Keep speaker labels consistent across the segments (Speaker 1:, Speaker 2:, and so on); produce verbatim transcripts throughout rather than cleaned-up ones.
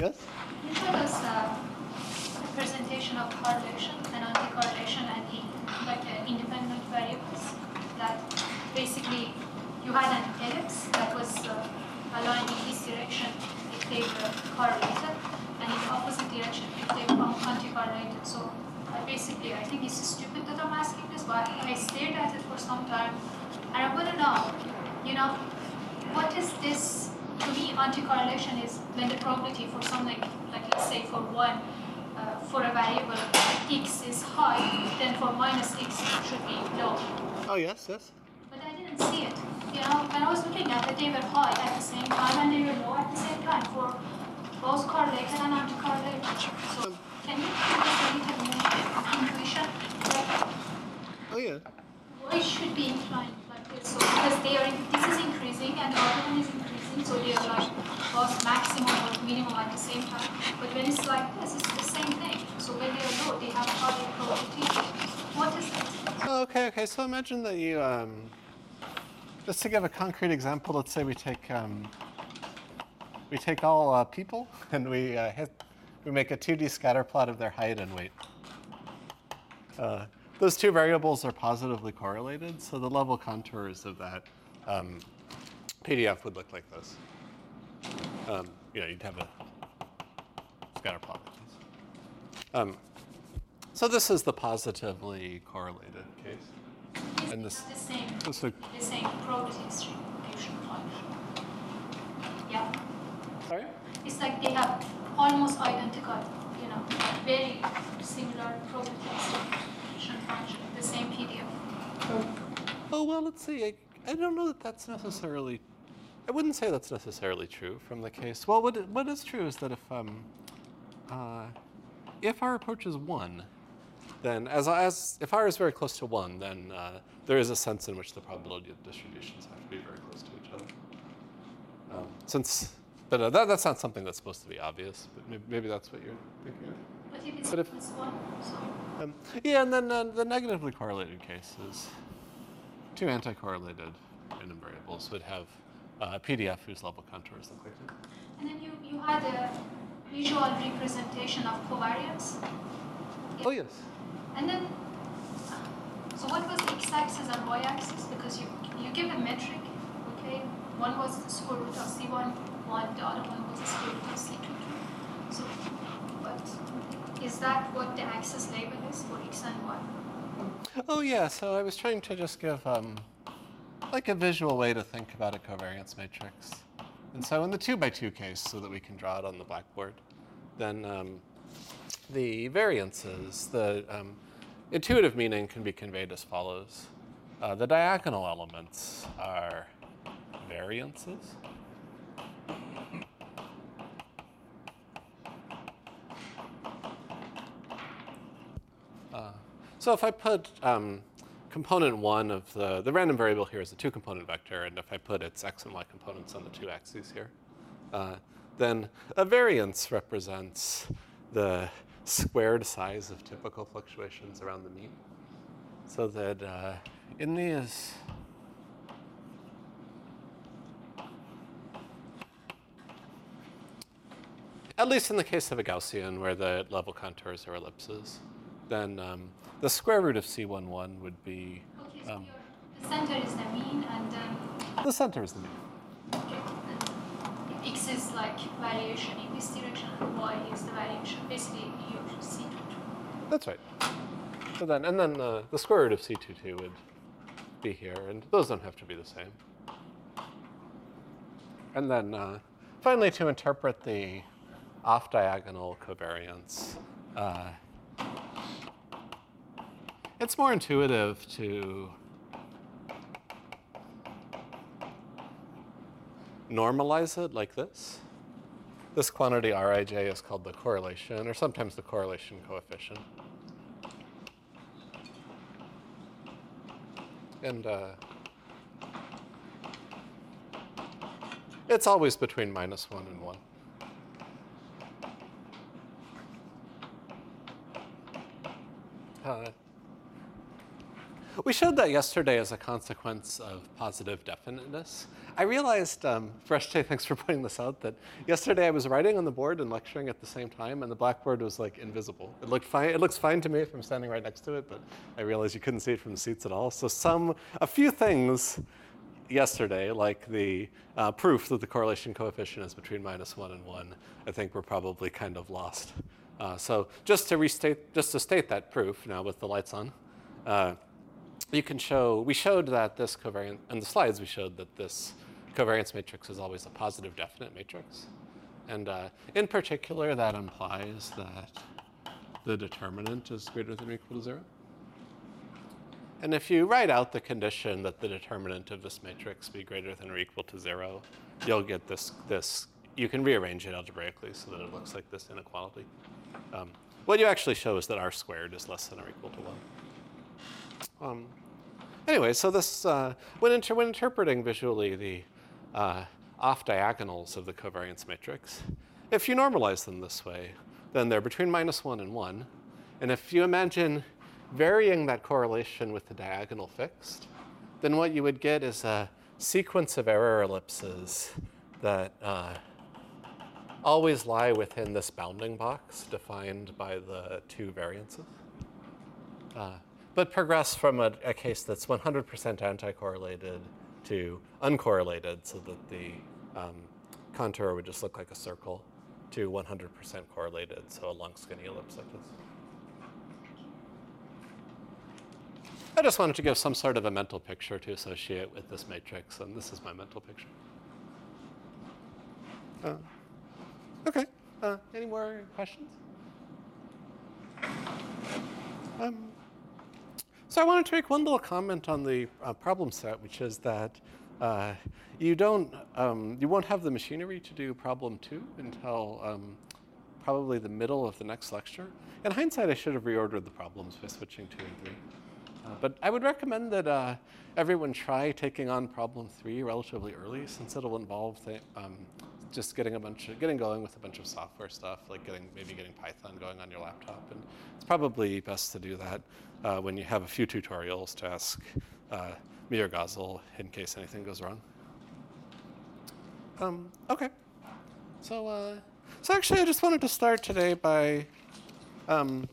Speaker 1: Yes?
Speaker 2: You showed us uh, representation of correlation and anti-correlation and in, like uh, independent variables that basically you had an ellipse that was uh, aligned in this direction if they were correlated, and in the opposite direction if they were anti-correlated. So I basically, I think it's stupid that I'm asking this, but I stared at it for some time, and I want to know, you know, what is this? To me, anti-correlation is when the probability for something, like let's say for one, uh, for a variable x is high, then for minus x it should be low.
Speaker 1: Oh, yes, yes.
Speaker 2: But I didn't see it. You know, when I was looking at it, they were high at the same time and they were low at the same time for both correlated and anti-correlated. So can you give us a little more intuition? Like,
Speaker 1: Oh, yeah.
Speaker 2: why it should be inclined like this? So because they are, this is increasing and the other one is increasing, so they are like both maximum or minimum at the same time. But when it's like this, it's the same thing. So when they are low, they have higher probability. What is it?
Speaker 1: Oh, okay, okay. So imagine that you, um, just to give a concrete example, let's say we take um, we take all uh, people and we uh, hit, we make a two D scatter plot of their height and weight. Uh, those two variables are positively correlated, so the level contours of that um, P D F would look like this. Um, you know, you'd have a scatter plot like this. Um, so this is the positively correlated case.
Speaker 2: It's
Speaker 1: And this,
Speaker 2: the same,
Speaker 1: this would,
Speaker 2: the same probability distribution function. Yeah.
Speaker 1: sorry?
Speaker 2: It's like they have almost identical, you know, very similar probability distribution function, the same P D F.
Speaker 1: Oh, well, let's see. I, I don't know that that's necessarily, I wouldn't say that's necessarily true from the case. Well, what, what is true is that if, um, uh, if our approach is one, then as, as if R is very close to one, then uh, there is a sense in which the probability of distributions have to be very close to each other. Um, since, but uh, that, that's not something that's supposed to be obvious, but maybe, maybe that's what you're thinking of.
Speaker 2: But if it's
Speaker 1: But if-
Speaker 2: plus one, so
Speaker 1: Um, yeah, and then uh, the negatively correlated cases, two anti-correlated random variables would have uh, a P D F whose level contours look like that.
Speaker 2: and then you, you had a visual representation of covariance.
Speaker 1: Oh, yes.
Speaker 2: And then, so what was the x-axis and y-axis? Because you you give a metric, okay? One was the square root of c one, one, the other one was the square root of c two, two. So, but is that what the axis label is for x and y?
Speaker 1: Oh, yeah, so I was trying to just give um, like a visual way to think about a covariance matrix. And so in the two by two case, so that we can draw it on the blackboard, then um, the variances, the um, intuitive meaning can be conveyed as follows. Uh, the diagonal elements are variances. Uh, so if I put um, component one of the, the random variable here is a two component vector, and if I put its x and y components on the two axes here, uh, then a variance represents the squared size of typical fluctuations around the mean. So that uh, in these, at least in the case of a Gaussian where the level contours are ellipses, then um, the square root of C eleven would be,
Speaker 2: Okay, so
Speaker 1: um,
Speaker 2: your, the center is the mean, and then
Speaker 1: the center is the mean.
Speaker 2: okay, and x is like variation in this direction, and y is the variation. Basically, your c two, two.
Speaker 1: That's right. So then, and then uh, the square root of C twenty-two would be here, and those don't have to be the same. And then uh, finally, to interpret the off-diagonal covariance, uh, it's more intuitive to normalize it like this. This quantity Rij is called the correlation, or sometimes the correlation coefficient. And uh, it's always between minus one and one. Uh, we showed that yesterday as a consequence of positive definiteness. I realized, um, Fresh J, thanks for pointing this out, that yesterday I was writing on the board and lecturing at the same time, and the blackboard was like invisible. It looked fine. It looks fine to me if I'm standing right next to it, but I realized you couldn't see it from the seats at all. So some, a few things yesterday, like the uh, proof that the correlation coefficient is between minus one and one, I think were probably kind of lost. Uh, so just to restate, just to state that proof now with the lights on. Uh, You can show, we showed that this covariance, in the slides we showed that this covariance matrix is always a positive definite matrix. And uh, in particular, that implies that the determinant is greater than or equal to zero. And if you write out the condition that the determinant of this matrix be greater than or equal to zero, you'll get this, this you can rearrange it algebraically so that it looks like this inequality. Um, what you actually show is that r squared is less than or equal to one. Um, anyway, so this, uh, when, inter when interpreting visually the uh, off diagonals of the covariance matrix, if you normalize them this way, then they're between minus one and one. And if you imagine varying that correlation with the diagonal fixed, then what you would get is a sequence of error ellipses that uh, always lie within this bounding box defined by the two variances. Uh, but progress from a, a case that's one hundred percent anti-correlated to uncorrelated so that the um, contour would just look like a circle to one hundred percent correlated, so a long skinny ellipse like this. I just wanted to give some sort of a mental picture to associate with this matrix, and this is my mental picture. Uh, okay, uh, any more questions? Um, so I wanted to make one little comment on the uh, problem set, which is that uh, you don't, um, you won't have the machinery to do problem two until um, probably the middle of the next lecture. In hindsight, I should have reordered the problems by switching two and three. Uh, but I would recommend that uh, everyone try taking on problem three relatively early, since it'll involve um, just getting a bunch of, getting going with a bunch of software stuff, like getting maybe getting Python going on your laptop. And it's probably best to do that uh, when you have a few tutorials to ask uh, me or Ghazal in case anything goes wrong. Um, okay. So, uh, so actually, I just wanted to start today by um,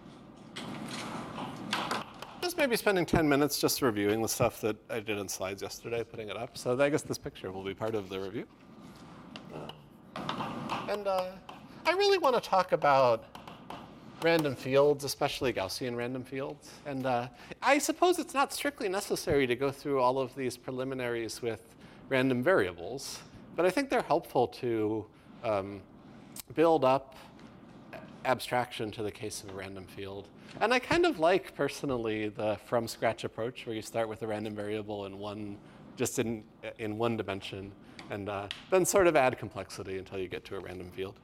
Speaker 1: just maybe spending ten minutes just reviewing the stuff that I did in slides yesterday, putting it up. So I guess this picture will be part of the review. Uh, and uh, I really want to talk about random fields, especially Gaussian random fields. And uh, I suppose it's not strictly necessary to go through all of these preliminaries with random variables, but I think they're helpful to um, build up abstraction to the case of a random field. And I kind of like, personally, the from-scratch approach where you start with a random variable in one, just in, in one dimension, and uh, then sort of add complexity until you get to a random field.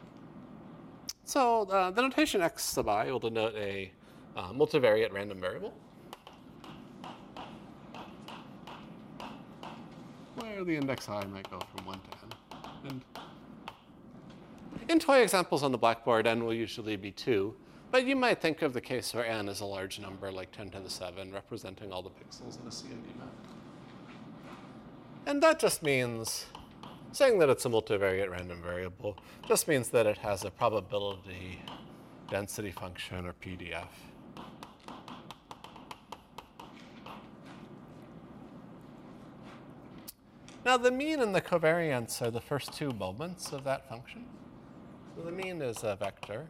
Speaker 1: So uh, the notation x sub I will denote a uh, multivariate random variable, where the index I might go from one to n. And in toy examples on the blackboard, n will usually be two. But you might think of the case where n is a large number, like ten to the seven, representing all the pixels in a C M D map. And that just means, saying that it's a multivariate random variable, just means that it has a probability density function, or P D F. Now, the mean and the covariance are the first two moments of that function. So the mean is a vector.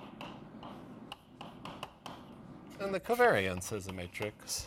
Speaker 1: And the covariance is a matrix.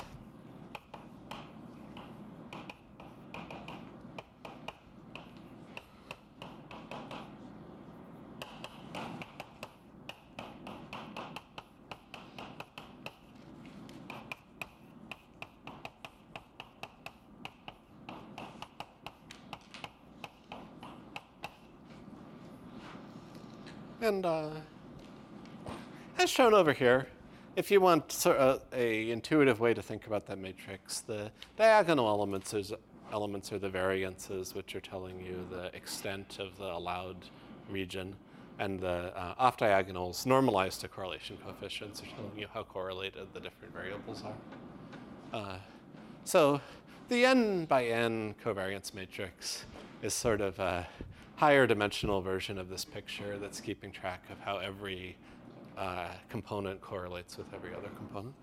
Speaker 1: And uh, as shown over here, if you want sort of a intuitive way to think about that matrix, the diagonal elements is, elements are the variances, which are telling you the extent of the allowed region, and the uh, off diagonals normalized to correlation coefficients are telling you how correlated the different variables are. Uh, so the n by n covariance matrix is sort of a higher dimensional version of this picture that's keeping track of how every uh, component correlates with every other component.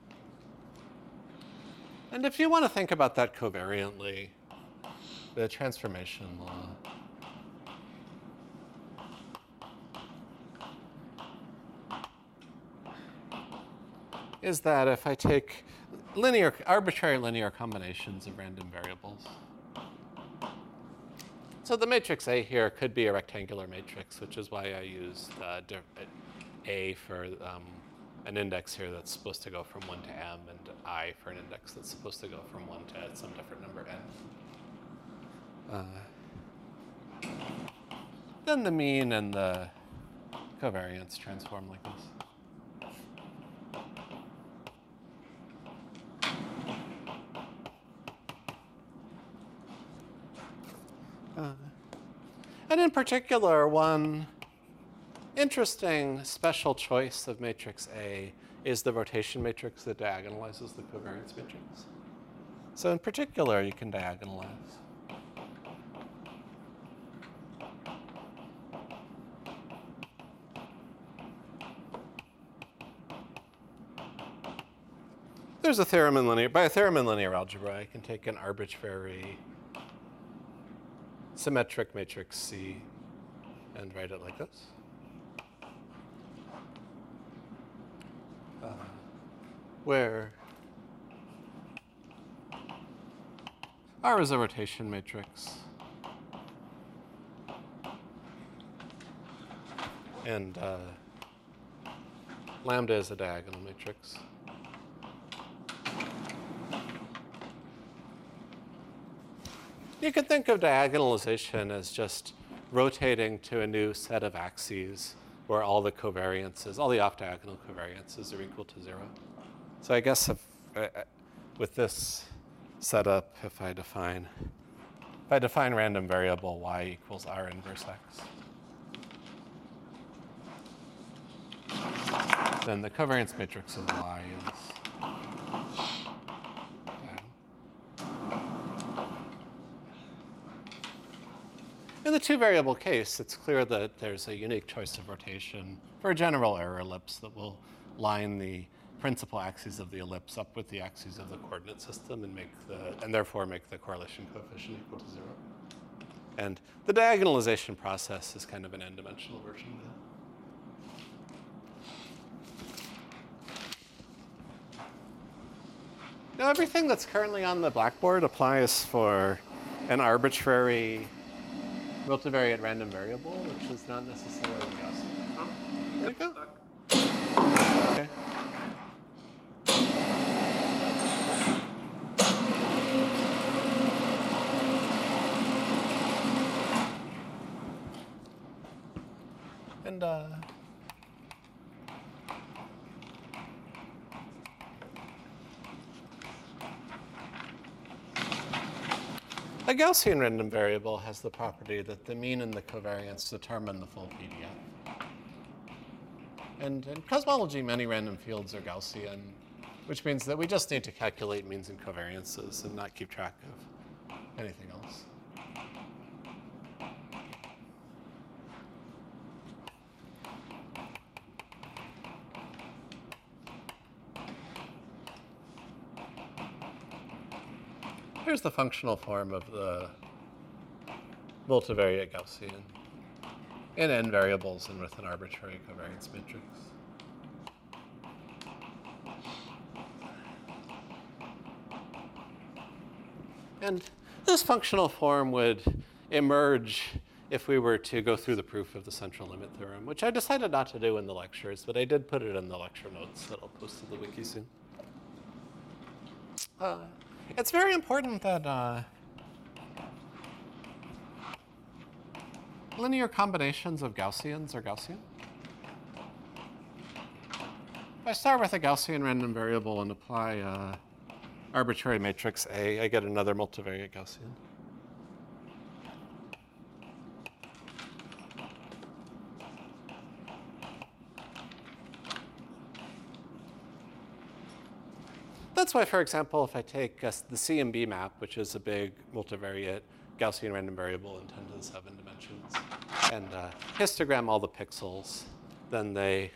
Speaker 1: And if you want to think about that covariantly, the transformation law is that if I take linear, arbitrary linear combinations of random variables, so the matrix A here could be a rectangular matrix, which is why I used uh, A for um, an index here that's supposed to go from one to m, and I for an index that's supposed to go from one to some different number n. Uh, then the mean and the covariance transform like this. Uh, and in particular, one interesting special choice of matrix A is the rotation matrix that diagonalizes the covariance matrix. So in particular, you can diagonalize. There's a theorem in linear, by a theorem in linear algebra, I can take an arbitrary symmetric matrix C and write it like this. Uh, where R is a rotation matrix, and uh, lambda is a diagonal matrix. You could think of diagonalization as just rotating to a new set of axes where all the covariances, all the off-diagonal covariances are equal to zero. So I guess if, uh, with this setup, if I define, if I define random variable y equals r inverse x, then the covariance matrix of y is in the two-variable case, it's clear that there's a unique choice of rotation for a general error ellipse that will line the principal axes of the ellipse up with the axes of the coordinate system and make the, and therefore make the correlation coefficient equal to zero. And the diagonalization process is kind of an n-dimensional version of that. Now, everything that's currently on the blackboard applies for an arbitrary multivariate random variable, which is not necessarily Gaussian. Oh, there you go. Okay. And uh, a Gaussian random variable has the property that the mean and the covariance determine the full P D F. And in cosmology, many random fields are Gaussian, which means that we just need to calculate means and covariances and not keep track of anything else. Here's the functional form of the multivariate Gaussian in n variables and with an arbitrary covariance matrix. And this functional form would emerge if we were to go through the proof of the central limit theorem, which I decided not to do in the lectures, but I did put it in the lecture notes that I'll post to the wiki soon. Uh, It's very important that uh, linear combinations of Gaussians are Gaussian. If I start with a Gaussian random variable and apply uh, arbitrary matrix A, I get another multivariate Gaussian. that's why, for example, if I take uh, the C M B map, which is a big multivariate Gaussian random variable in ten to the seven dimensions, and uh, histogram all the pixels, then they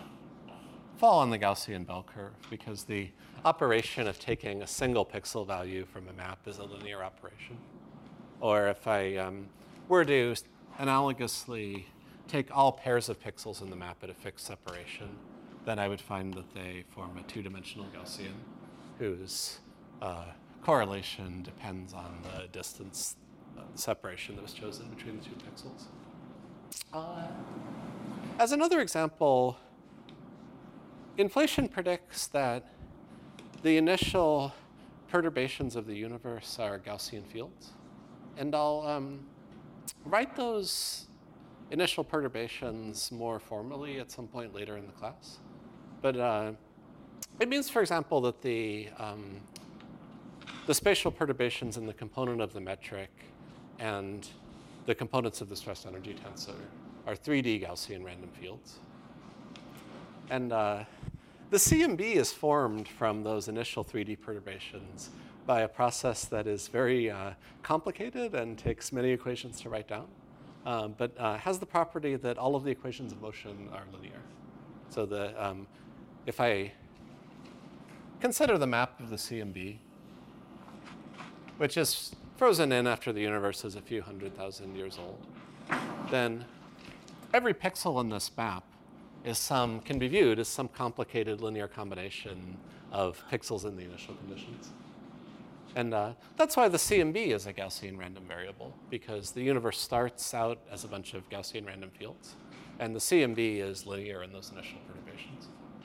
Speaker 1: fall on the Gaussian bell curve because the operation of taking a single pixel value from a map is a linear operation. Or if I um, were to analogously take all pairs of pixels in the map at a fixed separation, then I would find that they form a two-dimensional Gaussian whose uh, correlation depends on the distance uh, separation that was chosen between the two pixels. Uh, as another example, inflation predicts that the initial perturbations of the universe are Gaussian fields. And I'll um, write those initial perturbations more formally at some point later in the class. But uh, it means, for example, that the, um, the spatial perturbations in the component of the metric and the components of the stress energy tensor are three D Gaussian random fields. And uh, the C M B is formed from those initial three D perturbations by a process that is very uh, complicated and takes many equations to write down, um, but uh, has the property that all of the equations of motion are linear. So the, um, if I consider the map of the C M B, which is frozen in after the universe is a few hundred thousand years old, then every pixel in this map is some, can be viewed as some complicated linear combination of pixels in the initial conditions. And uh, that's why the C M B is a Gaussian random variable, because the universe starts out as a bunch of Gaussian random fields, and the C M B is linear in those initial perturbations.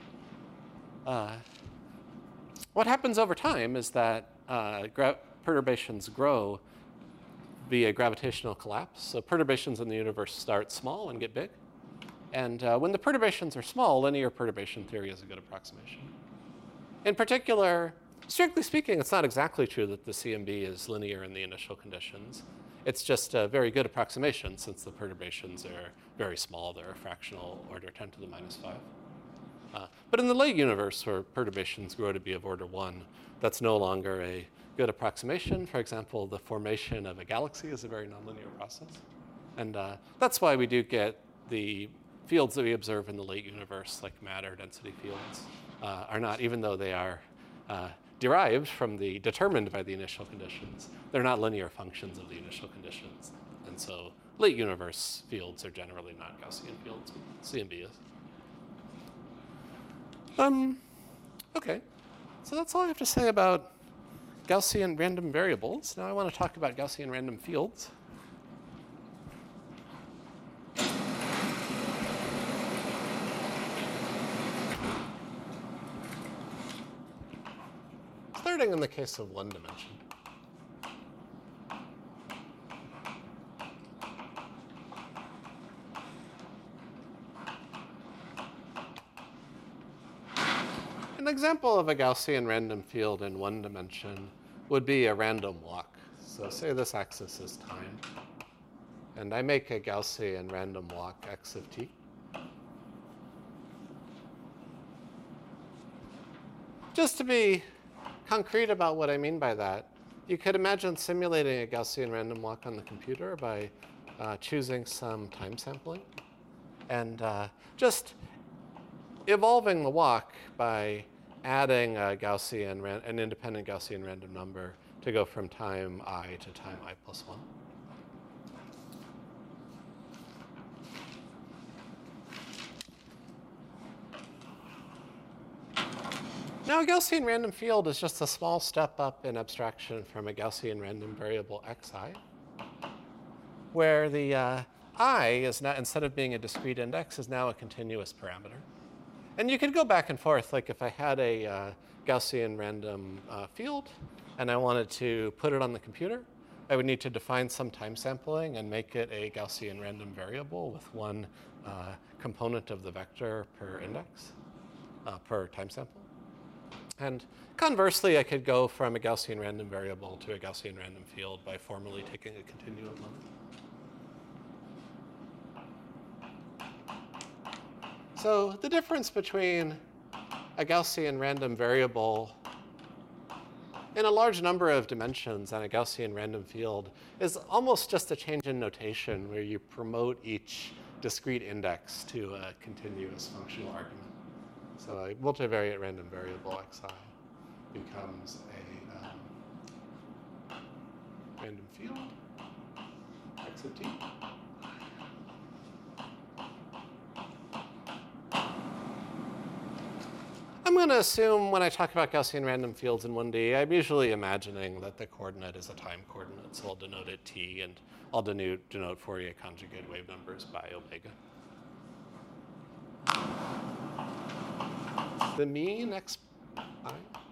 Speaker 1: Uh, what happens over time is that uh, perturbations grow via gravitational collapse. So perturbations in the universe start small and get big. And uh, when the perturbations are small, linear perturbation theory is a good approximation. In particular, strictly speaking, it's not exactly true that the C M B is linear in the initial conditions. It's just a very good approximation since the perturbations are very small. They're a fractional order ten to the minus five. Uh, but in the late universe, where perturbations grow to be of order one, that's no longer a good approximation. For example, the formation of a galaxy is a very nonlinear process. And uh, that's why we do get the fields that we observe in the late universe, like matter density fields, uh, are not, even though they are uh, derived from the, determined by the initial conditions, they're not linear functions of the initial conditions. And so late universe fields are generally not Gaussian fields, but C M B is. Um, okay, so that's all I have to say about Gaussian random variables. Now I want to talk about Gaussian random fields. Starting in the case of one dimension. An example of a Gaussian random field in one dimension would be a random walk. So say this axis is time, and I make a Gaussian random walk x of t. Just to be concrete about what I mean by that, you could imagine simulating a Gaussian random walk on the computer by uh, choosing some time sampling and uh, just evolving the walk by adding a Gaussian, an independent Gaussian random number to go from time I to time I plus one. Now, a Gaussian random field is just a small step up in abstraction from a Gaussian random variable xi, where the uh, I is now, instead of being a discrete index, is now a continuous parameter. And you could go back and forth, like if I had a uh, Gaussian random uh, field and I wanted to put it on the computer, I would need to define some time sampling and make it a Gaussian random variable with one uh, component of the vector per index, uh, per time sample. And conversely, I could go from a Gaussian random variable to a Gaussian random field by formally taking a continuum limit. So the difference between a Gaussian random variable in a large number of dimensions on a Gaussian random field is almost just a change in notation where you promote each discrete index to a continuous functional argument. So a multivariate random variable xi becomes a um, random field x of t. I'm going to assume when I talk about Gaussian random fields in one D, I'm usually imagining that the coordinate is a time coordinate, so I'll denote it t, and I'll denote, denote Fourier conjugate wave numbers by omega. The mean x I.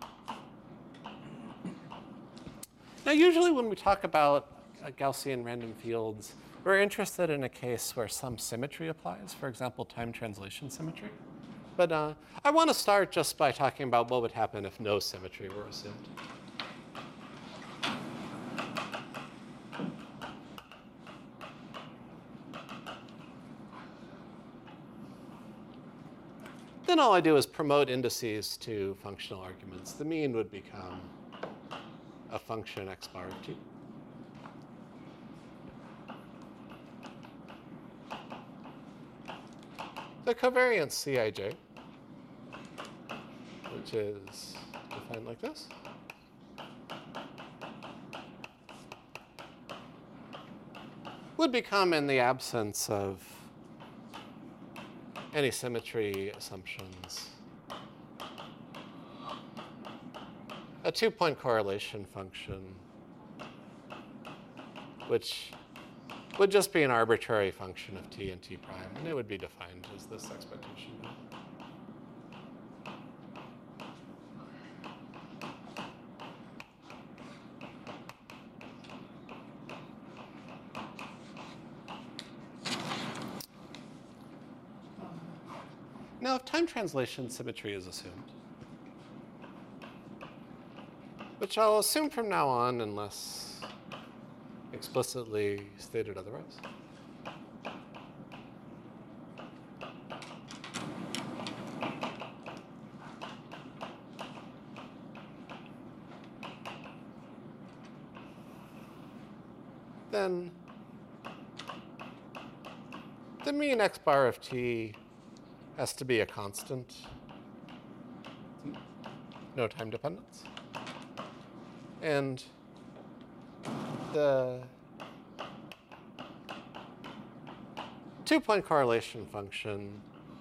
Speaker 1: Now, usually when we talk about uh, Gaussian random fields, we're interested in a case where some symmetry applies, for example, time translation symmetry. But uh, I want to start just by talking about what would happen if no symmetry were assumed. Then all I do is promote indices to functional arguments. The mean would become a function x bar of t. The covariance Cij, which is defined like this, would become, in the absence of any symmetry assumptions, a two-point correlation function, which would just be an arbitrary function of t and t prime, and it would be defined as this expectation. Now, if time translation symmetry is assumed, which I'll assume from now on unless explicitly stated otherwise. Then the mean x bar of t has to be a constant, no time dependence. And the two-point correlation function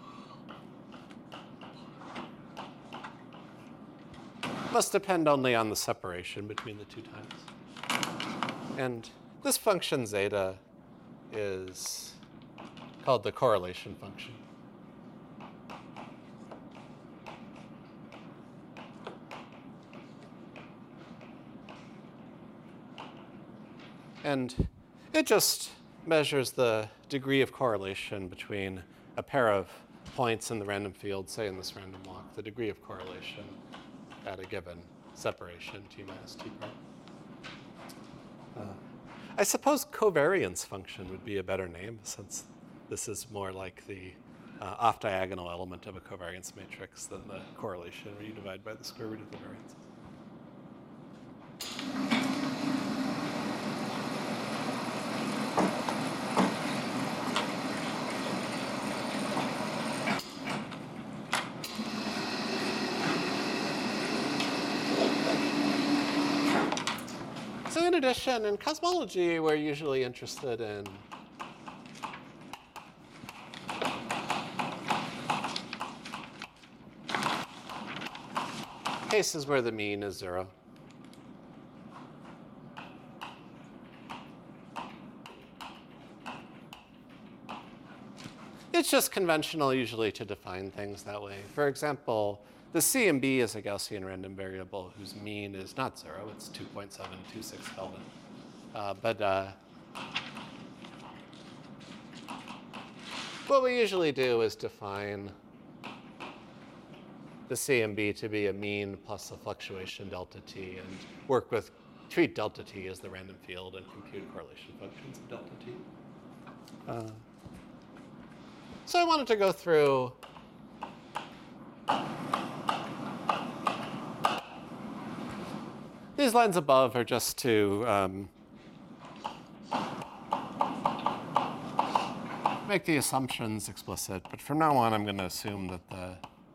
Speaker 1: must depend only on the separation between the two times. And this function zeta is called the correlation function. And it just measures the degree of correlation between a pair of points in the random field, say in this random walk, the degree of correlation at a given separation, t minus t prime. Uh, I suppose covariance function would be a better name, since this is more like the uh, off-diagonal element of a covariance matrix than the correlation where you divide by the square root of the variance. So in addition, in cosmology, we're usually interested in cases where the mean is zero. It's just conventional usually to define things that way. For example, the C M B is a Gaussian random variable whose mean is not zero. It's two point seven two six Kelvin. Uh, but uh, what we usually do is define the C M B to be a mean plus a fluctuation delta t, and work with, treat delta t as the random field and compute correlation functions of delta t. Uh, so I wanted to go through these lines above are just to um, make the assumptions explicit. But from now on, I'm going to assume that the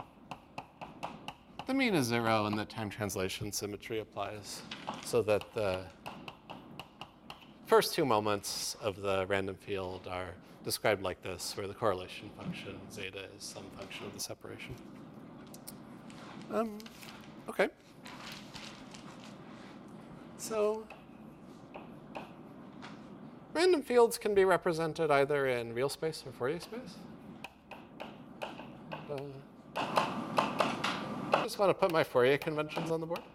Speaker 1: the mean is zero and that time translation symmetry applies, so that the first two moments of the random field are described like this, where the correlation function zeta is some function of the separation. Um, okay. So random fields can be represented either in real space or Fourier space. Uh, I just want to put my Fourier conventions on the board.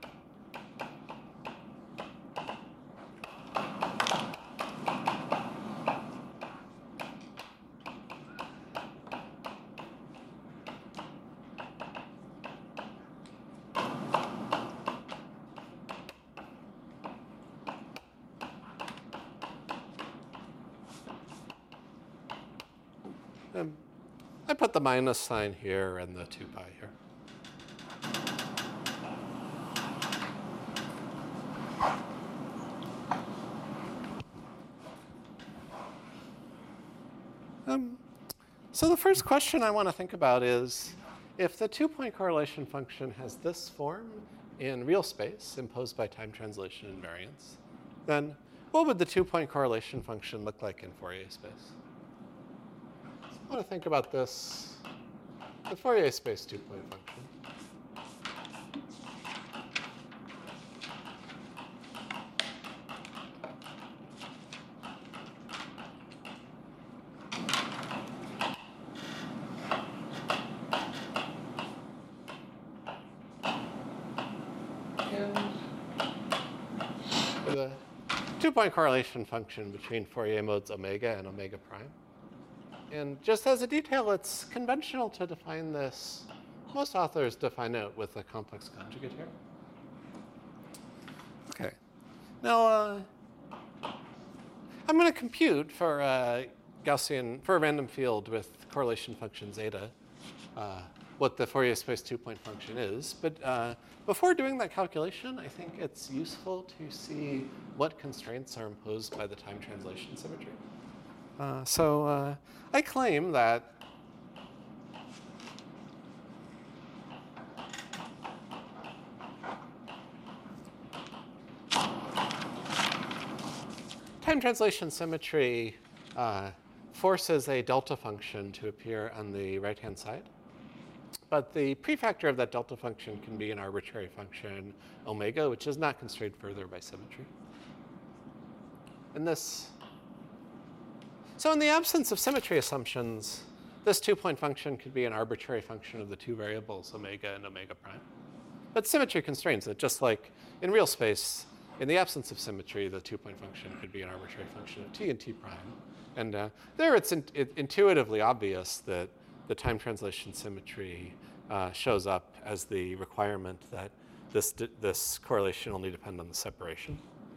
Speaker 1: Um, I put the minus sign here and the two pi here. Um, so the first question I want to think about is, if the two-point correlation function has this form in real space imposed by time translation invariance, then what would the two-point correlation function look like in Fourier space? I want to think about this, the Fourier space two-point function. And the two-point correlation function between Fourier modes omega and omega prime. And just as a detail, it's conventional to define this. Most authors define it with a complex conjugate here. Okay. Now, uh, I'm going to compute for a Gaussian, for a random field with correlation function zeta, uh, what the Fourier space two-point function is. But uh, before doing that calculation, I think it's useful to see what constraints are imposed by the time translation symmetry. Uh, so uh, I claim that time translation symmetry uh, forces a delta function to appear on the right-hand side. But the prefactor of that delta function can be an arbitrary function, omega, which is not constrained further by symmetry. And this So in the absence of symmetry assumptions, this two-point function could be an arbitrary function of the two variables, omega and omega prime. But symmetry constrains it, just like in real space, in the absence of symmetry, the two-point function could be an arbitrary function of t and t prime. And uh, there it's in, it, intuitively obvious that the time translation symmetry uh, shows up as the requirement that this, this correlation only depend on the separation.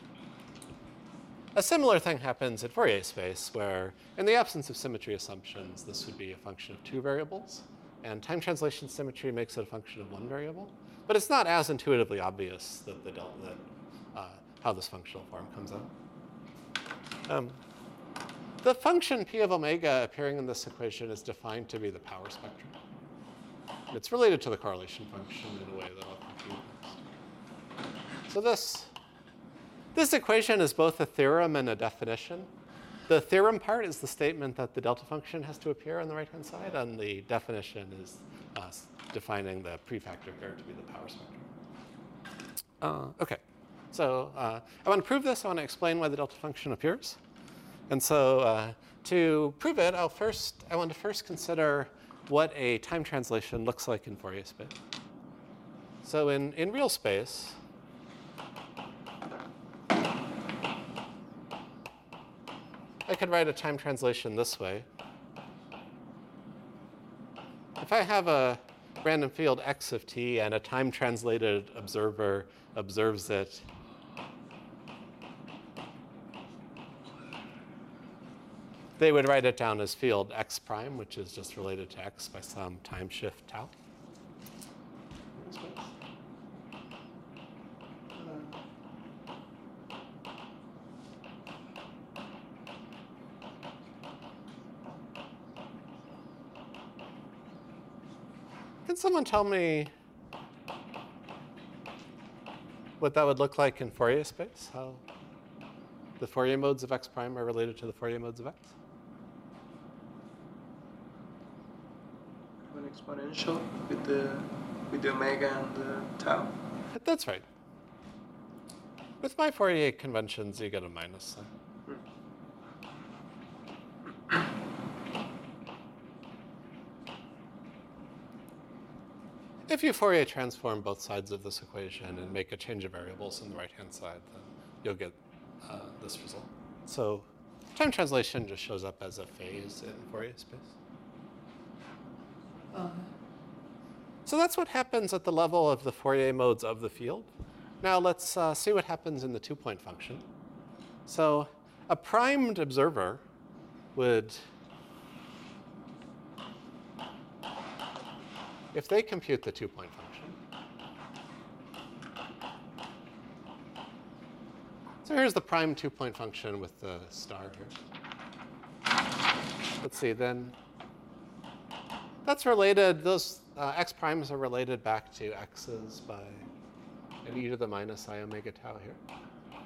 Speaker 1: A similar thing happens in Fourier space, where in the absence of symmetry assumptions, this would be a function of two variables. And time translation symmetry makes it a function of one variable. But it's not as intuitively obvious that, the del that uh, how this functional form comes out. Um, the function p of omega appearing in this equation is defined to be the power spectrum. It's related to the correlation function in a way that I'll compute next. So this This equation is both a theorem and a definition. The theorem part is the statement that the delta function has to appear on the right-hand side, and the definition is uh, defining the prefactor here to be the power spectrum. Uh, OK, so uh, I want to prove this. I want to explain why the delta function appears. And so uh, to prove it, I'll first, I want to first consider what a time translation looks like in Fourier space. So in, in real space, I could write a time translation this way. If I have a random field x of t and a time translated observer observes it, they would write it down as field x prime, which is just related to x by some time shift tau. Can someone tell me what that would look like in Fourier space? How the Fourier modes of x prime are related to the Fourier modes of x?
Speaker 3: An exponential with the with the omega and the tau.
Speaker 1: That's right. With my Fourier conventions, you get a minus sign. If you Fourier transform both sides of this equation and make a change of variables on the right-hand side, then you'll get uh, this result. So time translation just shows up as a phase in Fourier space. Uh, so that's what happens at the level of the Fourier modes of the field. Now let's uh, see what happens in the two-point function. So a primed observer would, if they compute the two-point function, so here's the prime two-point function with the star here. Let's see, then that's related, those uh, x primes are related back to x's by an e to the minus I omega tau here.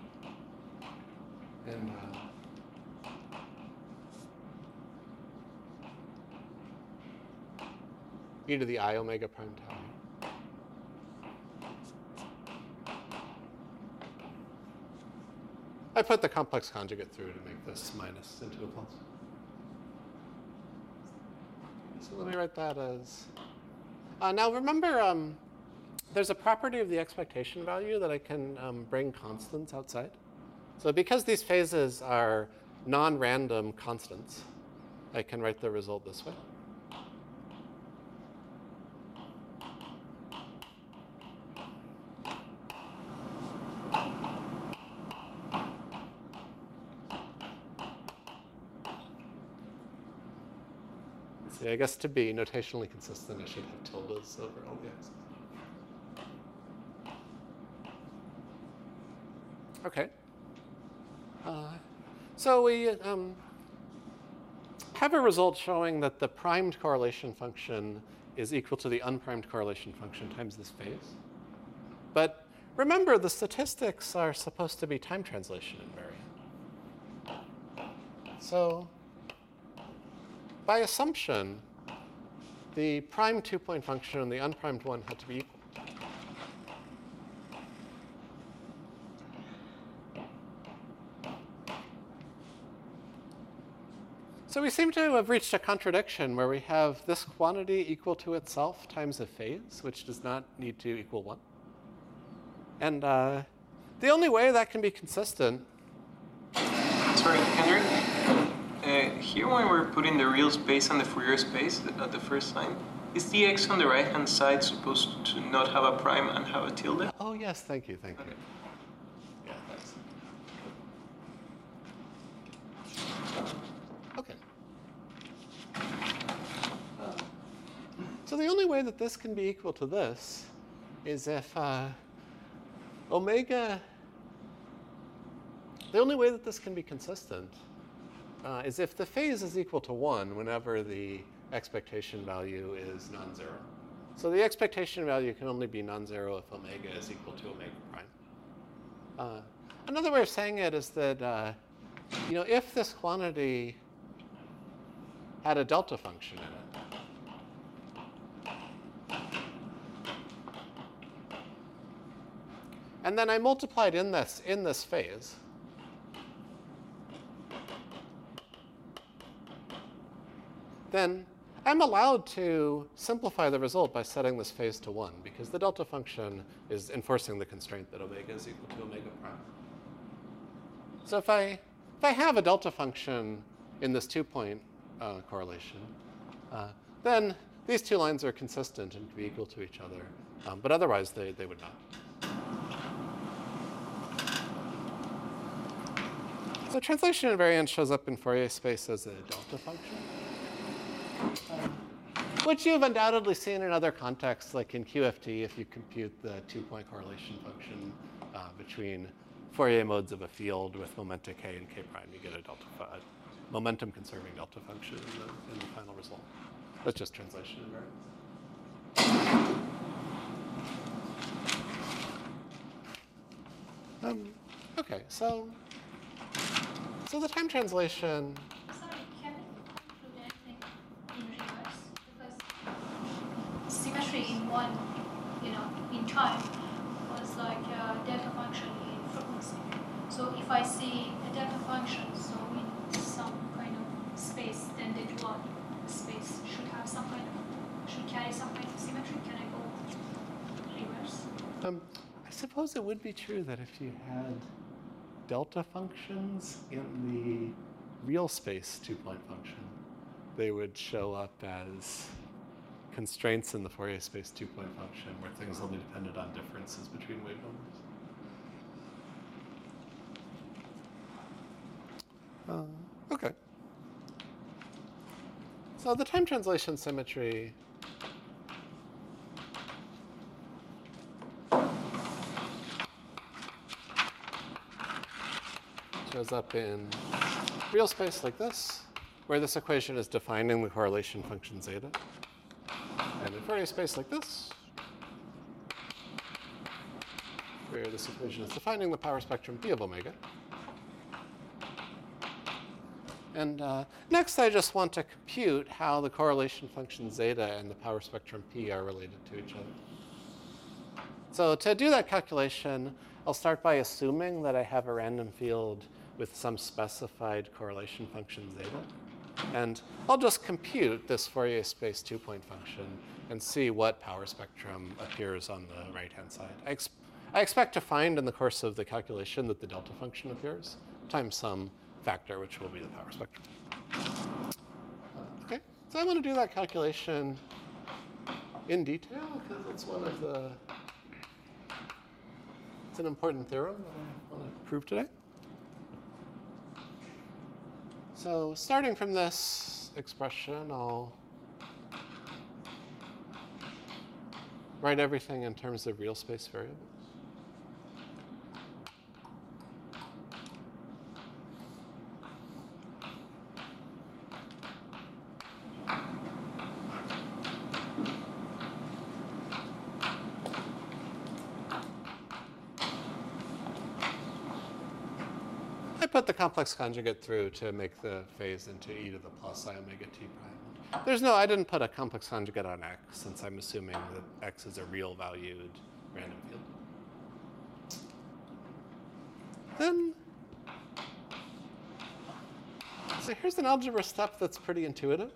Speaker 1: And uh, e to the I omega prime tau. I put the complex conjugate through to make this minus into a plus. So let me write that as, uh, now remember, um, there's a property of the expectation value that I can um, bring constants outside. So because these phases are non-random constants, I can write the result this way. See, I guess to be notationally consistent, I should have tildes over all the x's. Okay. Uh, so we um, have a result showing that the primed correlation function is equal to the unprimed correlation function times this phase. But remember, the statistics are supposed to be time translation invariant. So by assumption, the primed two-point function and the unprimed one had to be equal. So we seem to have reached a contradiction where we have this quantity equal to itself times a phase, which does not need to equal one. And uh, the only way that can be consistent.
Speaker 3: Sorry, Henrik. Uh, here when we're putting the real space and the Fourier space at the first sign, is the x on the right-hand side supposed to not have a prime and have a tilde?
Speaker 1: Oh, yes, thank you, thank you. Yeah, that's. Okay. So the only way that this can be equal to this is if uh, omega, the only way that this can be consistent uh, is if the phase is equal to one whenever the expectation value is non-zero. So the expectation value can only be non-zero if omega is equal to omega prime. Uh, another way of saying it is that, uh, you know, if this quantity had a delta function in it, and then I multiplied in this in this phase, then I'm allowed to simplify the result by setting this phase to one, because the delta function is enforcing the constraint that omega is equal to omega prime. So if I if I have a delta function in this two-point uh, correlation, uh, then these two lines are consistent and can be equal to each other, um, but otherwise they, they would not. So translation invariance shows up in Fourier space as a delta function, um, which you've undoubtedly seen in other contexts, like in Q F T, if you compute the two-point correlation function uh, between Fourier modes of a field with momenta k and k prime, you get a delta uh, momentum-conserving delta function in the, in the final result. That's just translation invariance. Um, okay, so so the time translation.
Speaker 2: Sorry, can we include anything in reverse? Because symmetry in one, you know, in time was like a delta function in frequency. So if I see a delta function, so in some kind of space, then the dual space should have some kind of, should carry some kind of symmetry. Can I go reverse?
Speaker 1: Um, I suppose it would be true that if you had delta functions in the real space two-point function, they would show up as constraints in the Fourier space two-point function where things only depended on differences between wave numbers. Uh, okay. So the time translation symmetry shows up in real space like this, where this equation is defining the correlation function zeta. And in Fourier space like this, where this equation is defining the power spectrum B of omega. And uh, next, I just want to compute how the correlation function zeta and the power spectrum P are related to each other. So to do that calculation, I'll start by assuming that I have a random field with some specified correlation function zeta. And I'll just compute this Fourier space two-point function and see what power spectrum appears on the right-hand side. I, ex I expect to find in the course of the calculation that the delta function appears times some factor, which will be the power spectrum. Okay, so I'm going to do that calculation in detail because it's one of the, it's an important theorem that I want to prove today. So starting from this expression, I'll write everything in terms of real space variables. I put the complex conjugate through to make the phase into e to the plus I omega t prime. There's no, I didn't put a complex conjugate on x since I'm assuming that x is a real valued random field. Then, so here's an algebra step that's pretty intuitive.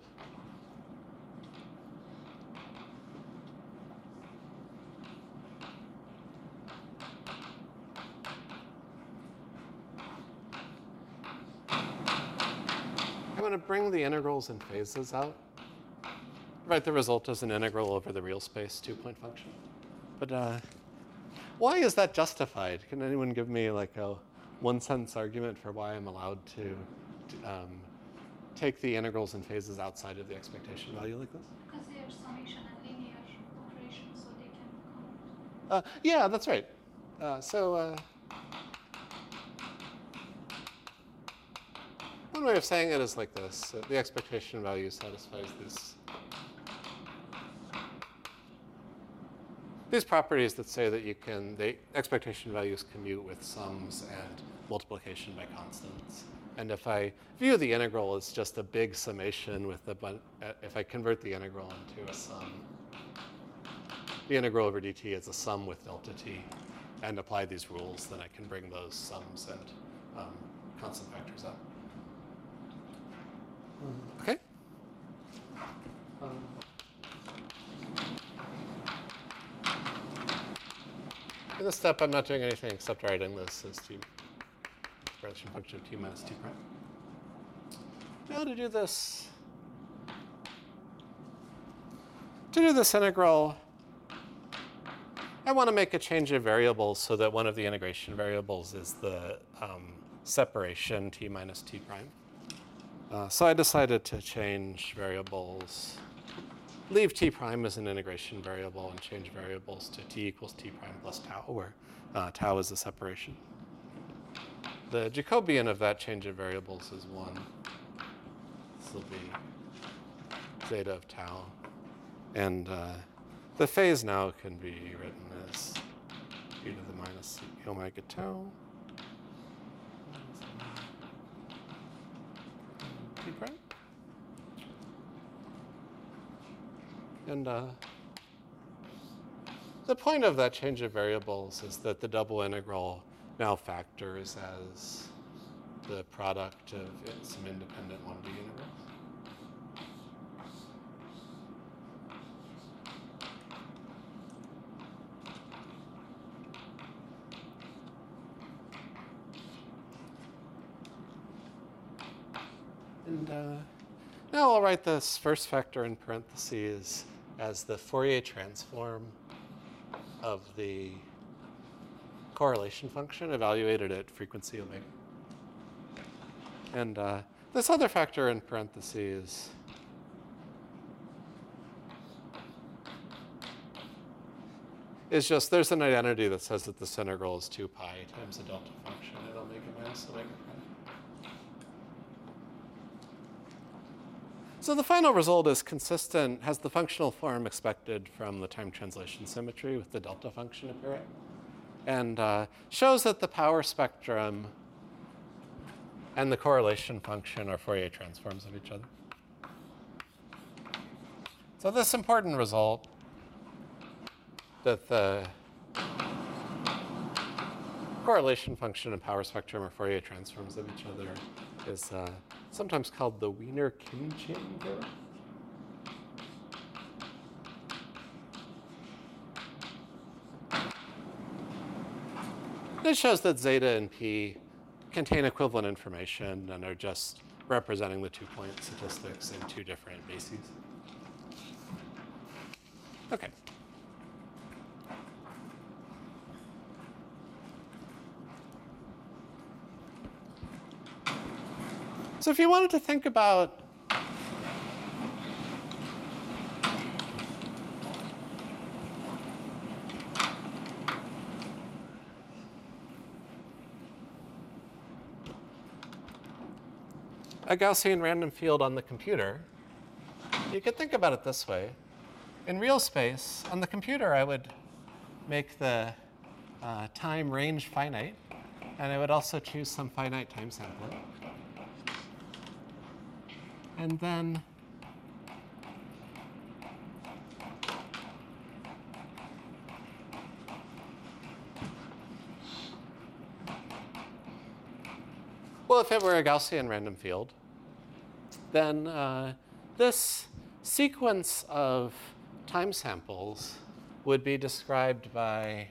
Speaker 1: I'm going to bring the integrals and phases out. Write the result as an integral over the real space two-point function. But uh, why is that justified? Can anyone give me like a one-sentence argument for why I'm allowed to, to um, take the integrals and phases outside of the expectation value like this?
Speaker 2: Because they are summation and linear operations, so they can come.
Speaker 1: Uh, yeah, that's right. Uh, so uh, one way of saying it is like this. Uh, the expectation value satisfies this. These properties that say that you can, the expectation values commute with sums and multiplication by constants. And if I view the integral as just a big summation with a bunch, if I convert the integral into a sum, the integral over dt is a sum with delta t, and apply these rules, then I can bring those sums and um, constant factors up. Okay? Um, in this step, I'm not doing anything except writing this as t correlation function of t minus t prime. Now to do this, to do this integral, I want to make a change of variables so that one of the integration variables is the um, separation t minus t prime. Uh, so I decided to change variables, leave t prime as an integration variable and change variables to t equals t prime plus tau, where uh, tau is the separation. The Jacobian of that change of variables is one. This will be zeta of tau. And uh, the phase now can be written as e to the minus c omega tau t prime. And uh, the point of that change of variables is that the double integral now factors as the product of some independent one D integrals. And uh, now I'll write this first factor in parentheses as the Fourier transform of the correlation function evaluated at frequency omega. And uh, this other factor in parentheses is just, there's an identity that says that this integral is two pi times the delta function at omega minus omega prime. So the final result is consistent, has the functional form expected from the time translation symmetry with the delta function appearing, and uh, shows that the power spectrum and the correlation function are Fourier transforms of each other. So this important result that the correlation function and power spectrum are Fourier transforms of each other is uh, sometimes called the Wiener-Kimchian theorem. It shows that zeta and p contain equivalent information and are just representing the two-point statistics in two different bases. Okay. So if you wanted to think about a Gaussian random field on the computer, you could think about it this way. In real space, on the computer, I would make the uh, time range finite, and I would also choose some finite time sampling. And then well, if it were a Gaussian random field, then uh, this sequence of time samples would be described by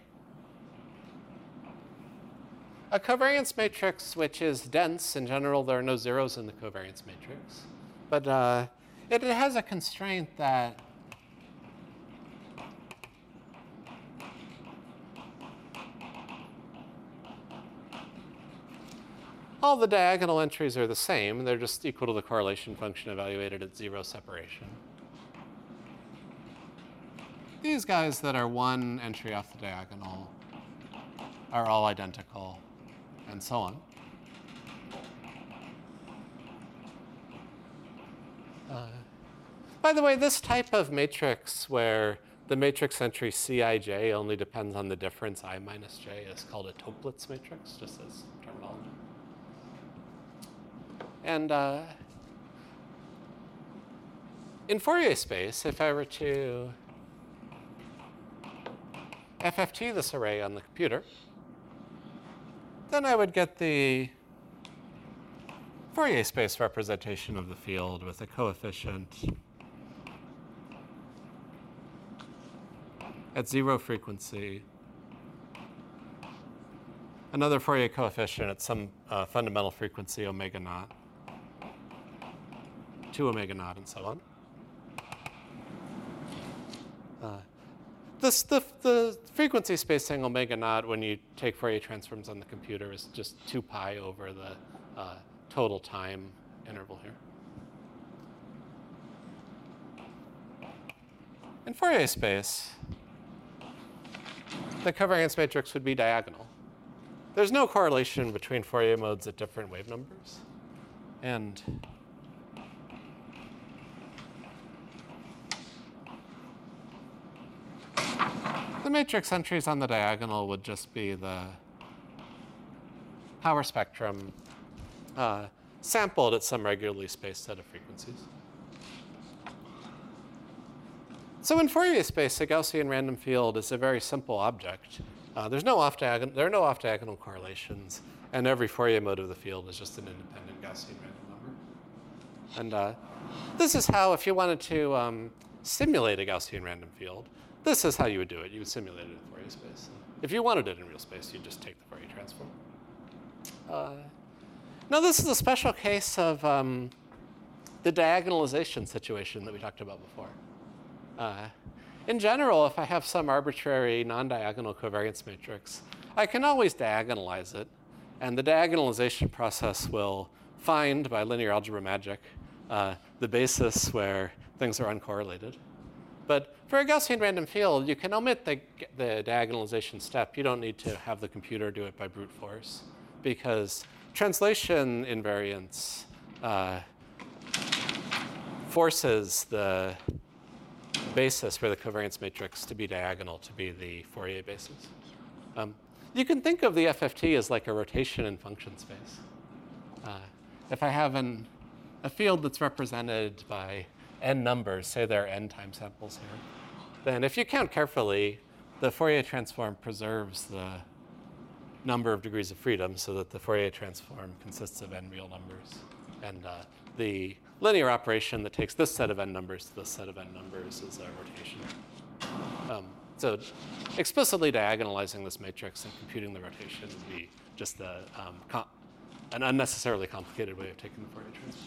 Speaker 1: a covariance matrix which is dense. In general, there are no zeros in the covariance matrix. But uh, it, it has a constraint that all the diagonal entries are the same. They're just equal to the correlation function evaluated at zero separation. These guys that are one entry off the diagonal are all identical, and so on. Uh, by the way, this type of matrix where the matrix entry Cij only depends on the difference I minus j is called a Toeplitz matrix, just as terminology. And uh, in Fourier space, if I were to F F T this array on the computer, then I would get the Fourier space representation of the field with a coefficient at zero frequency, another Fourier coefficient at some uh, fundamental frequency omega naught, two omega naught, and so on. Uh, this, the, the frequency spacing omega naught when you take Fourier transforms on the computer is just two pi over the uh, total time interval here. In Fourier space, the covariance matrix would be diagonal. There's no correlation between Fourier modes at different wave numbers. And the matrix entries on the diagonal would just be the power spectrum uh, sampled at some regularly spaced set of frequencies. So in Fourier space, a Gaussian random field is a very simple object. Uh, there's no off-diagonal, there are no off-diagonal correlations, and every Fourier mode of the field is just an independent Gaussian random number. And uh, this is how, if you wanted to um, simulate a Gaussian random field, this is how you would do it. You would simulate it in Fourier space. If you wanted it in real space, you'd just take the Fourier transform. Uh, now, this is a special case of um, the diagonalization situation that we talked about before. Uh, in general, if I have some arbitrary non-diagonal covariance matrix, I can always diagonalize it. And the diagonalization process will find, by linear algebra magic, uh, the basis where things are uncorrelated. But for a Gaussian random field, you can omit the, the diagonalization step. You don't need to have the computer do it by brute force, because translation invariance uh, forces the basis for the covariance matrix to be diagonal, to be the Fourier basis. Um, you can think of the F F T as like a rotation in function space. Uh, if I have an, a field that's represented by n numbers, say there are n time samples here, then if you count carefully, the Fourier transform preserves the number of degrees of freedom so that the Fourier transform consists of n real numbers. And uh, the linear operation that takes this set of n numbers to this set of n numbers is a rotation. Um, so explicitly diagonalizing this matrix and computing the rotation would be just a, um, com an unnecessarily complicated way of taking the Fourier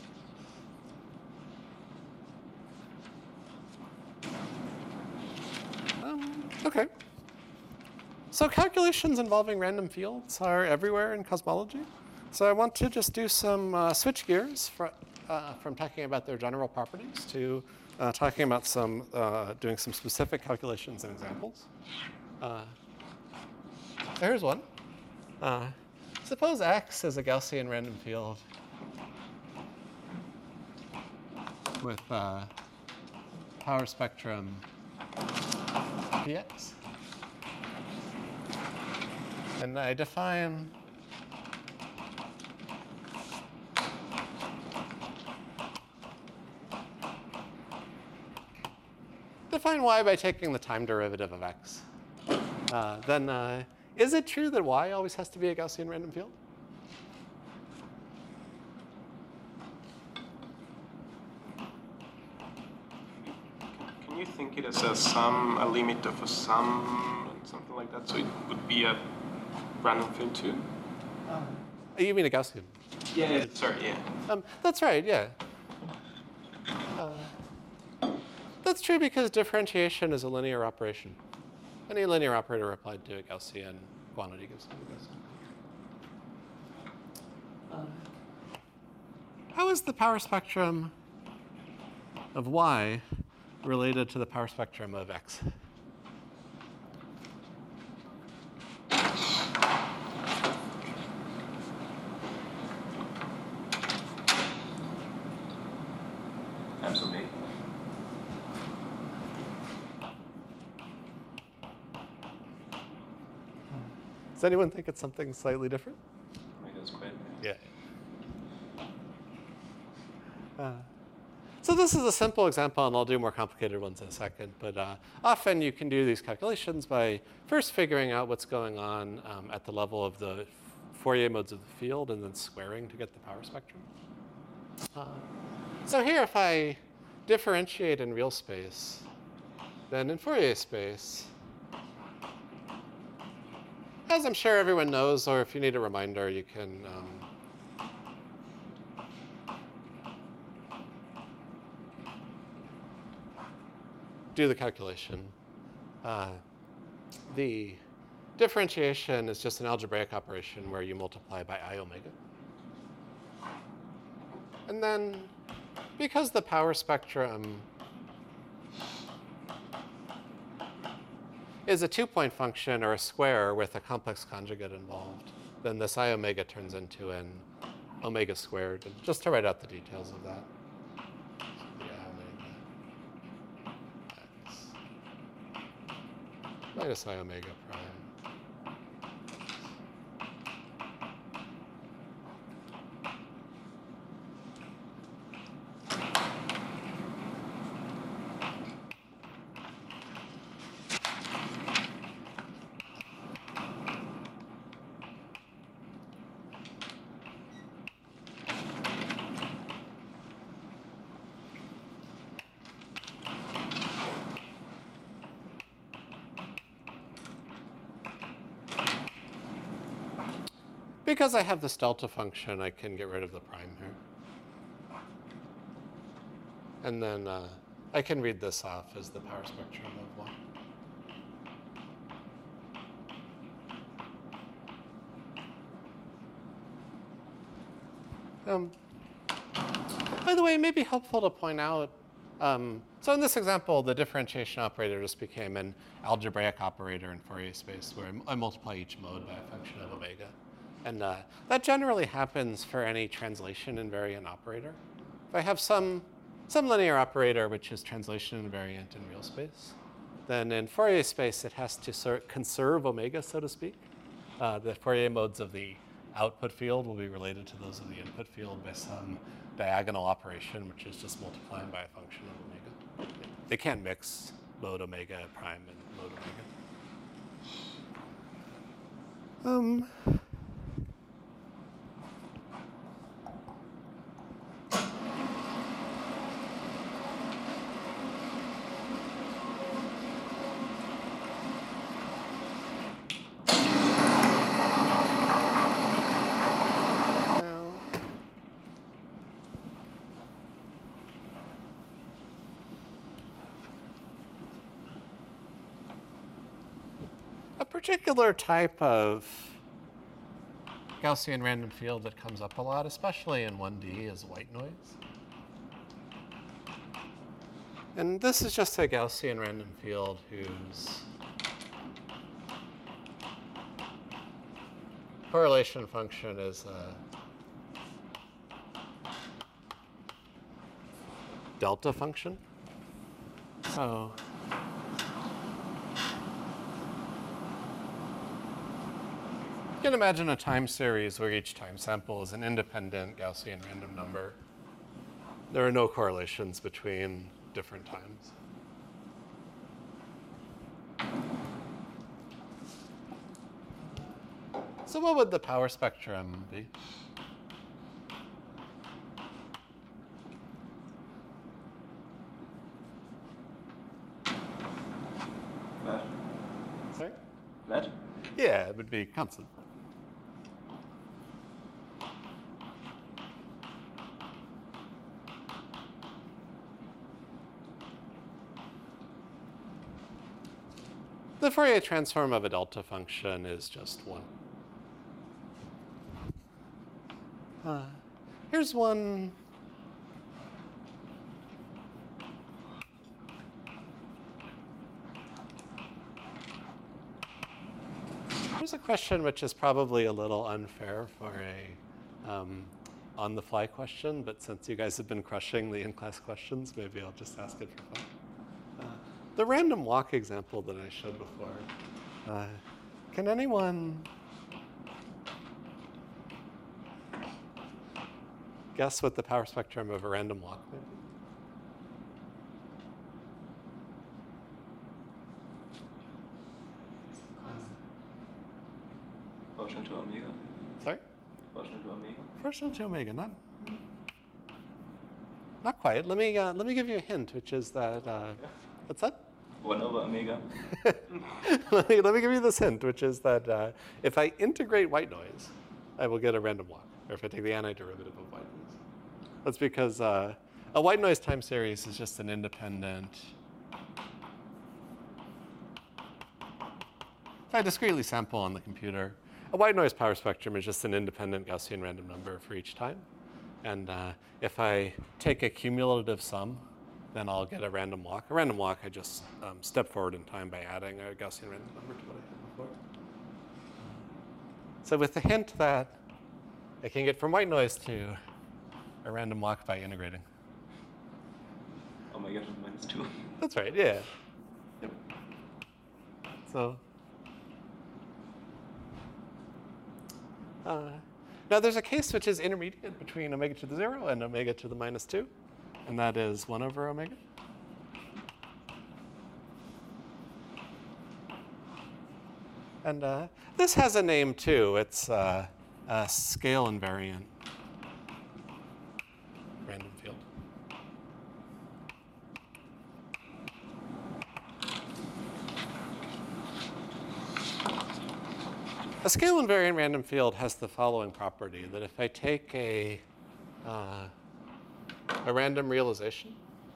Speaker 1: transform. Um, OK. So calculations involving random fields are everywhere in cosmology. So I want to just do some uh, switch gears for, uh, from talking about their general properties to uh, talking about some, uh, doing some specific calculations and examples. Uh, so here's one. Uh, suppose X is a Gaussian random field with uh, power spectrum Px. And I define define y by taking the time derivative of x. Uh, then uh, is it true that y always has to be a Gaussian random field?
Speaker 3: Can you think it as a sum, a limit of a sum, something like that? So it would be a random field too?
Speaker 1: Uh, you mean a Gaussian?
Speaker 3: Yeah, yeah. Sorry, yeah.
Speaker 1: Um, that's right, yeah. Uh, that's true because differentiation is a linear operation. Any linear operator applied to a Gaussian quantity gives you a Gaussian. Uh, how is the power spectrum of y related to the power spectrum of x?
Speaker 3: Absolutely.
Speaker 1: Does anyone think it's something slightly different?
Speaker 3: I think that's quite.
Speaker 1: Yeah. Uh, so this is a simple example, and I'll do more complicated ones in a second. But uh, often you can do these calculations by first figuring out what's going on um, at the level of the Fourier modes of the field, and then squaring to get the power spectrum. Uh, so here, if I differentiate in real space, then in Fourier space, as I'm sure everyone knows, or if you need a reminder, you can um, do the calculation. Uh, the differentiation is just an algebraic operation where you multiply by I omega. And then, because the power spectrum is a two-point function or a square with a complex conjugate involved, then this I omega turns into an omega squared. And just to write out the details of that. So the I omega X minus I omega prime. Because I have this delta function, I can get rid of the prime here. And then uh, I can read this off as the power spectrum of one. Um, by the way, it may be helpful to point out, um, so in this example, the differentiation operator just became an algebraic operator in Fourier space where I multiply each mode by a function of omega. And uh, that generally happens for any translation invariant operator. If I have some, some linear operator which is translation invariant in real space, then in Fourier space it has to sort conserve omega, so to speak. Uh, the Fourier modes of the output field will be related to those of the input field by some diagonal operation, which is just multiplying by a function of omega. They can't mix mode omega prime and mode omega. Um, particular type of Gaussian random field that comes up a lot, especially in one D, is white noise. And this is just a Gaussian random field whose correlation function is a delta function. So you can imagine a time series where each time sample is an independent Gaussian random number. There are no correlations between different times. So what would the power spectrum be?
Speaker 4: Flat.
Speaker 1: Sorry?
Speaker 4: Flat?
Speaker 1: Yeah, it would be constant. The Fourier transform of a delta function is just one. Uh, here's one. Here's a question which is probably a little unfair for a um, on-the-fly question, but since you guys have been crushing the in-class questions, maybe I'll just ask it for fun. Uh, the random walk example that I showed before, uh, can anyone guess what the power spectrum of a random walk might be?
Speaker 4: Proportional to omega.
Speaker 1: Sorry?
Speaker 4: Proportional to omega.
Speaker 1: Proportional to omega, not, not quite. Let me, uh, let me give you a hint, which is that, uh, what's that?
Speaker 4: one over omega.
Speaker 1: let, me, let me give you this hint, which is that uh, if I integrate white noise, I will get a random walk, or if I take the antiderivative of white noise. That's because uh, a white noise time series is just an independent. If I discretely sample on the computer, a white noise power spectrum is just an independent Gaussian random number for each time. And uh, if I take a cumulative sum, then I'll get a random walk. A random walk, I just um, step forward in time by adding a Gaussian random number to what I had before. So with the hint that I can get from white noise to a random walk by integrating.
Speaker 4: Omega to minus two.
Speaker 1: That's right, yeah. Yep. So uh, now there's a case which is intermediate between omega to the zero and omega to the minus two, and that is one over omega. And uh, this has a name too. It's uh, a scale invariant random field. A scale invariant random field has the following property, that if I take a, uh, a random realization,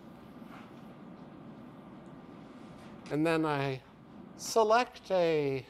Speaker 1: and then I select a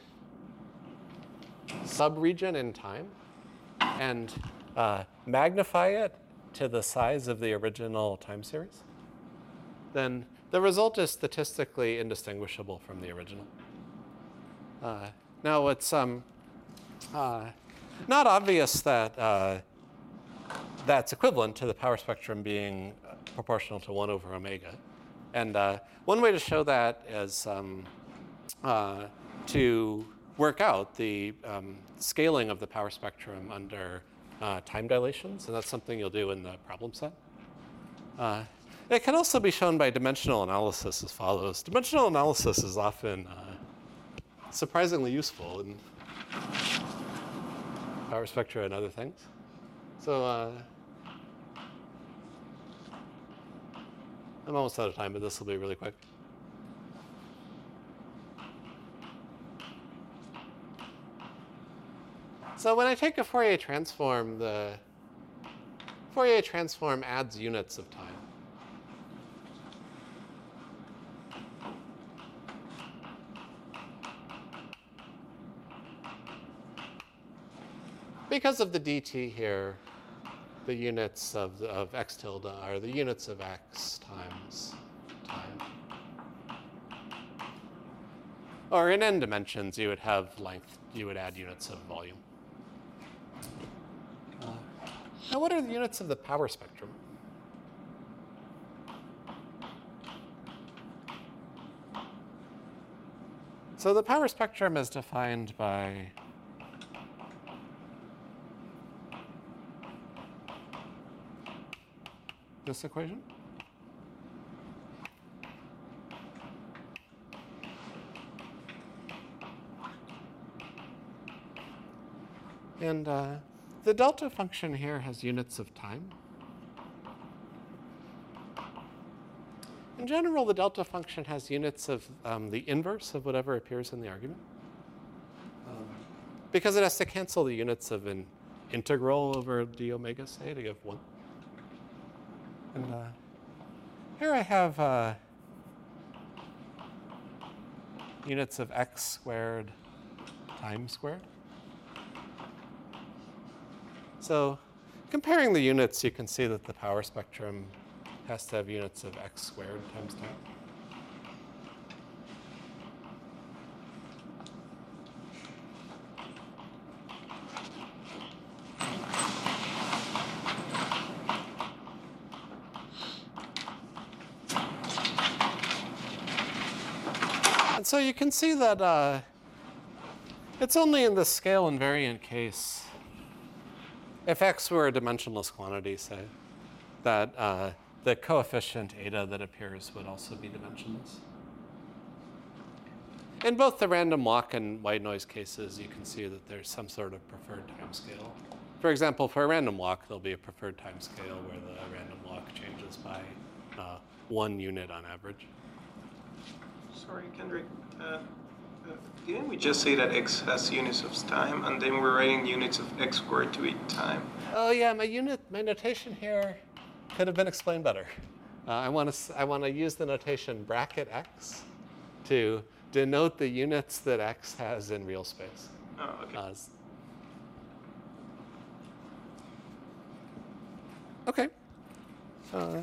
Speaker 1: subregion in time and uh, magnify it to the size of the original time series, then the result is statistically indistinguishable from the original. Uh, now, it's um, uh, not obvious that uh, that's equivalent to the power spectrum being proportional to one over omega. And uh, one way to show that is um, uh, to work out the um, scaling of the power spectrum under uh, time dilations, and that's something you'll do in the problem set. Uh, it can also be shown by dimensional analysis as follows. Dimensional analysis is often uh, surprisingly useful in power spectra and other things. So uh, I'm almost out of time, but this will be really quick. So when I take a Fourier transform, the Fourier transform adds units of time. Because of the dt here, the units of, the, of x tilde are the units of x times time. Or in n dimensions, you would have length, you would add units of volume. Uh, now, what are the units of the power spectrum? So the power spectrum is defined by this equation. And uh, the delta function here has units of time. In general, the delta function has units of um, the inverse of whatever appears in the argument. Um, because it has to cancel the units of an integral over d omega, say, to give one. And uh, here I have uh, units of x squared time squared. So comparing the units, you can see that the power spectrum has to have units of x squared times time. And so you can see that uh, it's only in the scale invariant case, if x were a dimensionless quantity, say, that uh, the coefficient eta that appears would also be dimensionless. In both the random walk and white noise cases, you can see that there's some sort of preferred time scale. For example, for a random walk, there'll be a preferred time scale where the random walk changes by uh, one unit on average.
Speaker 3: Sorry, Kendrick. Uh, uh, didn't we just say that x has units of time, and then we're writing units of x squared to each time?
Speaker 1: Oh yeah, my unit, my notation here could have been explained better. Uh, I want to I want to use the notation bracket x to denote the units that x has in real space.
Speaker 3: Oh, okay.
Speaker 1: Uh, okay. Uh,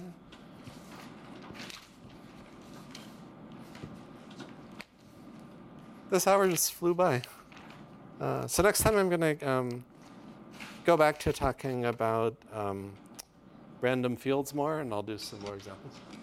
Speaker 1: this hour just flew by. Uh, so next time I'm going to um, go back to talking about um, random fields more, and I'll do some more examples.